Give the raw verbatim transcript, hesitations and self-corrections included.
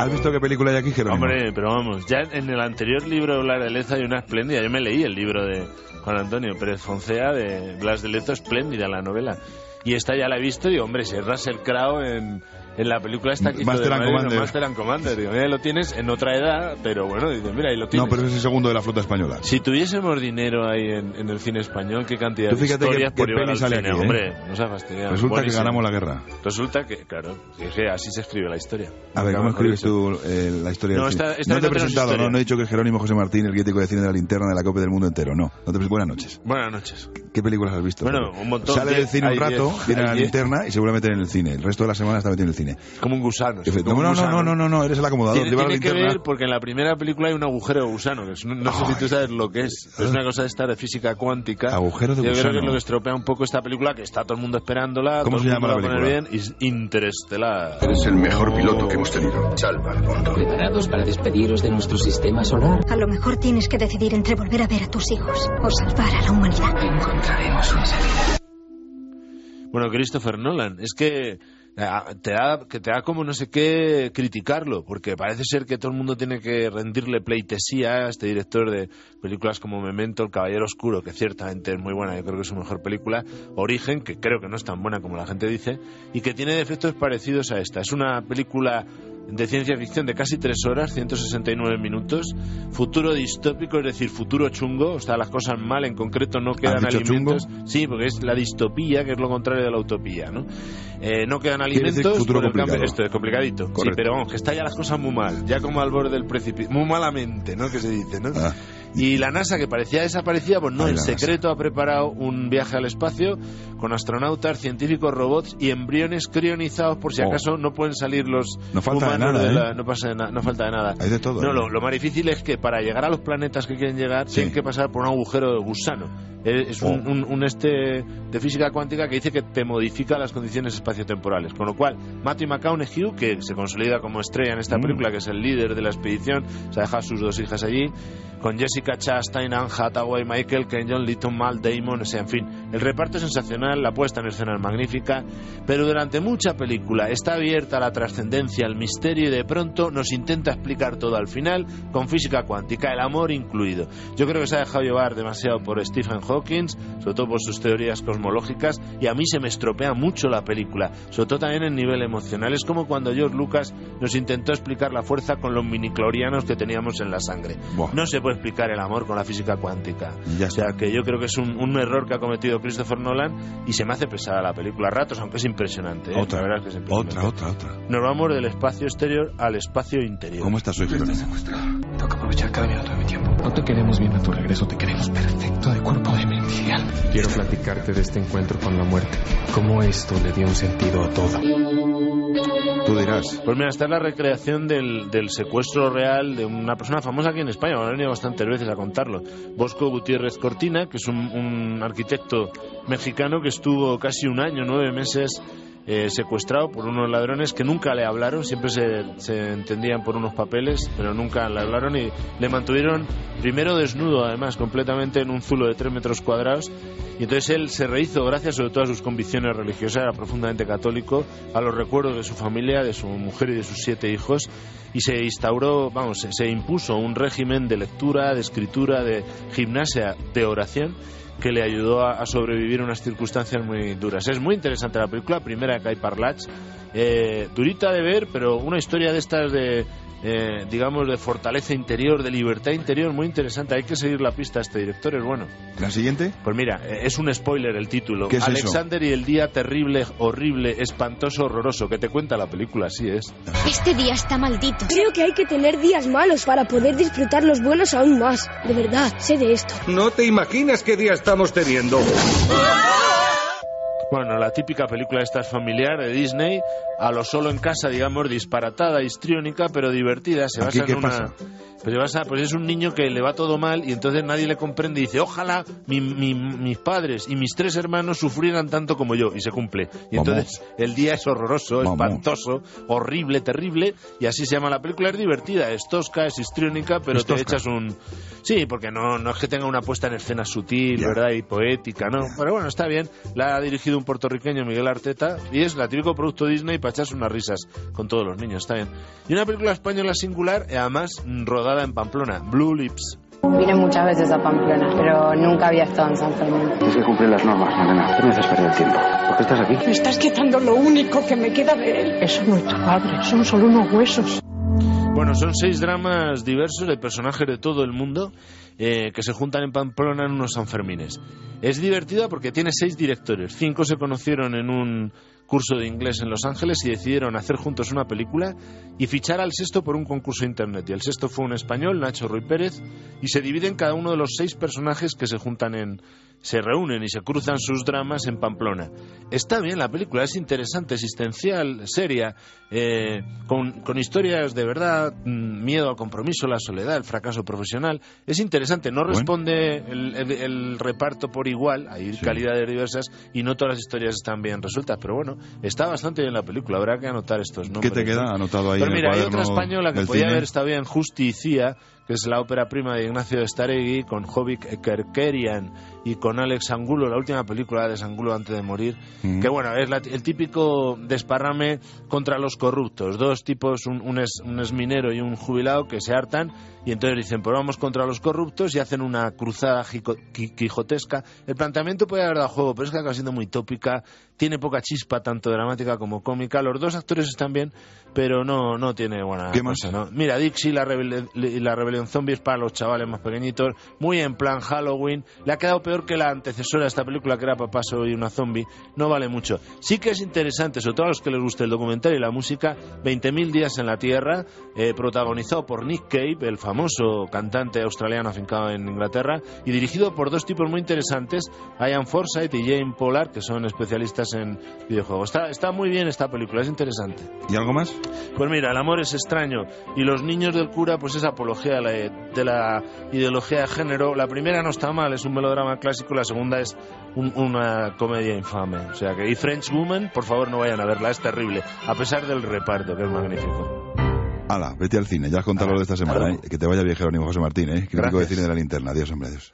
¿Has visto qué película hay aquí, Jerónimo? Hombre, pero vamos, ya en el anterior libro de Blas de Lezo hay una espléndida. Yo me leí el libro de Juan Antonio Pérez Foncea de Blas de Lezo, espléndida la novela. Y esta ya la he visto y, hombre, si es Russell Crowe en, en la película esta que Master and Commander. Master and Commander. Digo, mira, lo tienes en otra edad, pero bueno, dice, mira, ahí lo tienes. No, pero es el segundo de la flota española. Si tuviésemos dinero ahí en, en el cine español, qué cantidad Tú de fíjate historias qué- por qué llevar peli al sale cine. aquí, ¿eh? Hombre, no se ha fastidiado. Resulta Buenísimo. que ganamos la guerra. Resulta que, claro, sí, es que así se escribe la historia. A ver, Nunca ¿cómo mejor escribes dicho. tú eh, la historia No, del cine? esta- esta no te he no tenemos presentado, historia. no, no he dicho que es Jerónimo José Martín, el crítico de cine de la Linterna de la Copa del Mundo entero. No, no te pres- Buenas noches. Buenas noches. ¿Qué películas has visto? Bueno, un montón. Sale del cine un Hay rato, diez, viene a la hay diez. Linterna y seguramente en el cine. El resto de la semana está metido en el cine. Como un gusano. sí, Efe- como No, un no, no, gusano. no, no, no, eres el acomodador. Tiene, Lleva la tiene que linterna. ver porque en la primera película hay un agujero de gusano, que es- no, no sé si tú sabes lo que es, pero es una cosa de esta de física cuántica. Agujero de Yo gusano. creo que es lo que estropea un poco esta película, que está todo el mundo esperándola, ¿Cómo todo se el llama mundo la va a poner película? bien, y es Interestelar. Eres el mejor piloto que hemos tenido. Salva al mundo. ¿Preparados para despediros de nuestro sistema solar? A lo mejor tienes que decidir entre volver a ver a tus hijos o salvar a la humanidad. Encontraremos una salida. Bueno, Christopher Nolan, es que eh, te da, que te da como no sé qué criticarlo, porque parece ser que todo el mundo tiene que rendirle pleitesía a este director de películas como Memento, El Caballero Oscuro, que ciertamente es muy buena, yo creo que es su mejor película, Origen, que creo que no es tan buena como la gente dice, y que tiene defectos parecidos a esta. Es una película de ciencia ficción de casi tres horas, ciento sesenta y nueve minutos, futuro distópico, es decir, futuro chungo, o sea, las cosas mal, en concreto no quedan ¿Has dicho alimentos. chungo? Sí, porque es la distopía, que es lo contrario de la utopía, ¿no? Eh, no quedan Quiere decir alimentos. futuro por el complicado. cambio- Esto es complicadito. Sí, Correcto. pero vamos, que está ya las cosas muy mal, ya como al borde del precipicio, muy malamente, ¿no? Que se dice, ¿no? Ah. Y la NASA, que parecía desaparecida, pues no, Ay, en la secreto ha preparado un viaje al espacio con astronautas, científicos, robots y embriones crionizados por si Oh. acaso no pueden salir los No falta de humanos nada, de la- ¿eh? no pasa de na- no falta de nada. Hay de todo. No, ¿eh? lo, lo más difícil es que para llegar a los planetas que quieren llegar Sí. tienen que pasar por un agujero de gusano. Es es un, Oh. un- un este de física cuántica que dice que te modifica las condiciones espaciotemporales. Con lo cual, Matthew McConaughey, que se consolida como estrella en esta Mm. película, que es el líder de la expedición, se ha dejado a sus dos hijas allí, con Jessica Chastain, Anne Hathaway, Michael Caine, John Lithgow, Matt Damon, o sea, en fin, el reparto es sensacional, la puesta en escena es magnífica, pero durante mucha película está abierta a la trascendencia, al misterio, y de pronto nos intenta explicar todo al final con física cuántica, el amor incluido. Yo creo que se ha dejado llevar demasiado por Stephen Hawking, sobre todo por sus teorías cosmológicas, y a mí se me estropea mucho la película, sobre todo también en nivel emocional. Es como cuando George Lucas nos intentó explicar la fuerza con los miniclorianos que teníamos en la sangre. Buah. No se puede explicar el amor con la física cuántica. Ya O sea está. que yo creo que es un, un error que ha cometido Christopher Nolan y se me hace pesada la película a ratos, aunque es impresionante, ¿eh? Otra, La verdad es que es impresionante. otra, otra, otra. Nos vamos del espacio exterior al espacio interior. ¿Cómo estás hoy, Jerónimo? Tengo que aprovechar cada minuto de mi tiempo. No te queremos bien a tu regreso, te queremos perfecto, de cuerpo, de mente ideal. Quiero platicarte de este encuentro con la muerte. Cómo esto le dio un sentido a todo. Tú dirás. Pues mira, esta es la recreación del, del secuestro real de una persona famosa aquí en España, me ha venido bastantes veces a contarlo. Bosco Gutiérrez Cortina, que es un, un arquitecto mexicano que estuvo casi un año, nueve meses eh, secuestrado por unos ladrones que nunca le hablaron, siempre se, se entendían por unos papeles, pero nunca le hablaron y le mantuvieron primero desnudo, además, completamente en un zulo de tres metros cuadrados. Y entonces él se rehizo, gracias sobre todo a sus convicciones religiosas, era profundamente católico, a los recuerdos de su familia, de su mujer y de sus siete hijos, y se instauró, vamos, se, se impuso un régimen de lectura, de escritura, de gimnasia, de oración, que le ayudó a, a sobrevivir unas circunstancias muy duras. Es muy interesante la película, primera de Kai Parlach, eh, durita de ver, pero una historia de estas de... Eh, digamos, de fortaleza interior, de libertad interior, muy interesante. Hay que seguir la pista a este director, es bueno. ¿La siguiente? Pues mira, eh, es un spoiler el título. ¿Qué es eso? Alexander y el día terrible, horrible, espantoso, horroroso. Que te cuenta la película, así es. Este día está maldito. Creo que hay que tener días malos para poder disfrutar los buenos aún más. De verdad, sé de esto. No te imaginas qué día estamos teniendo. Bueno, la típica película esta es familiar de Disney, a lo solo en casa, digamos, disparatada, histriónica, pero divertida. Se ¿Aquí basa qué en una... pasa? Pues, vas a, pues es un niño que le va todo mal y entonces nadie le comprende y dice, ojalá mi, mi, mis padres y mis tres hermanos sufrieran tanto como yo, y se cumple. Y Vamos. entonces el día es horroroso, Vamos. espantoso, horrible, terrible, y así se llama la película. Es divertida, es tosca, es histriónica, pero Es te tosca. echas un... Sí, porque no, no es que tenga una puesta en escena sutil, Ya. ¿verdad? Y poética, ¿no? Pero bueno, está bien. La ha dirigido un puertorriqueño, Miguel Arteta, y es la típico producto Disney para echarse unas risas con todos los niños, está bien. Y una película española singular, y además rodada en Pamplona, Blue Lips. Vine muchas veces a Pamplona, pero nunca había estado en San Fermín. Tienes que cumplir las normas, Morena. No me haces perder el tiempo. ¿Por qué estás aquí? Me estás quitando lo único que me queda de él. Eso no es tu padre, son solo unos huesos. Bueno, son seis dramas diversos de personajes de todo el mundo eh, que se juntan en Pamplona en unos Sanfermines. Es divertida porque tiene seis directores. Cinco se conocieron en un curso de inglés en Los Ángeles y decidieron hacer juntos una película y fichar al sexto por un concurso de internet. Y el sexto fue un español, Nacho Ruy Pérez, y se dividen cada uno de los seis personajes que se juntan en... se reúnen y se cruzan sus dramas en Pamplona. Está bien la película, es interesante, existencial, seria, eh, con, con historias de verdad, mmm, miedo al compromiso, la soledad, el fracaso profesional. Es interesante, no Bueno. responde el, el, el reparto por igual, hay Sí. calidades diversas y no todas las historias están bien resueltas, pero bueno, está bastante bien la película, habrá que anotar estos nombres. ¿Qué te queda anotado ahí Pero en el mira, hay cuaderno otra española que del podía cine? haber estado bien, Justicia, que es la ópera prima de Ignacio de Staregui, con Jovic Kerkerian y con Alex Angulo, la última película de Angulo antes de morir, Mm. que bueno, es la- el típico desparrame contra los corruptos, dos tipos, un, un, es, un exminero y un jubilado que se hartan y entonces dicen, pues vamos contra los corruptos y hacen una cruzada jico- qui- quijotesca. El planteamiento puede haber dado juego, pero es que acaba siendo muy tópica, tiene poca chispa, tanto dramática como cómica. Los dos actores están bien, pero no, no tiene buena ¿Qué más? cosa, ¿no? Mira, Dixie, la, rebel- la rebelión zombie es para los chavales más pequeñitos, muy en plan Halloween. Le ha quedado peor que la antecesora de esta película, que era Papá soy una zombie. No vale mucho. Sí que es interesante, sobre todo a los que les guste el documental y la música, veinte mil días en la Tierra, eh, protagonizado por Nick Cave, el famoso cantante australiano afincado en Inglaterra, y dirigido por dos tipos muy interesantes, Ian Forsythe y Jane Pollard, que son especialistas en videojuegos. Está, está muy bien esta película, es interesante. ¿Y algo más? Pues mira, El amor es extraño y Los niños del cura, pues es apología de la, de la ideología de género. La primera no está mal, es un melodrama clásico, la segunda es un- una comedia infame. O sea que, y French Woman, por favor no vayan a verla, es terrible, a pesar del reparto, que es magnífico. Hala, vete al cine, ya has contado Hala, lo de esta semana. hasta ¿eh? luego. Que te vaya bien, Jerónimo José Martín, ¿eh? Crítico de Gracias. cine de la linterna. Adiós, hombre, adiós.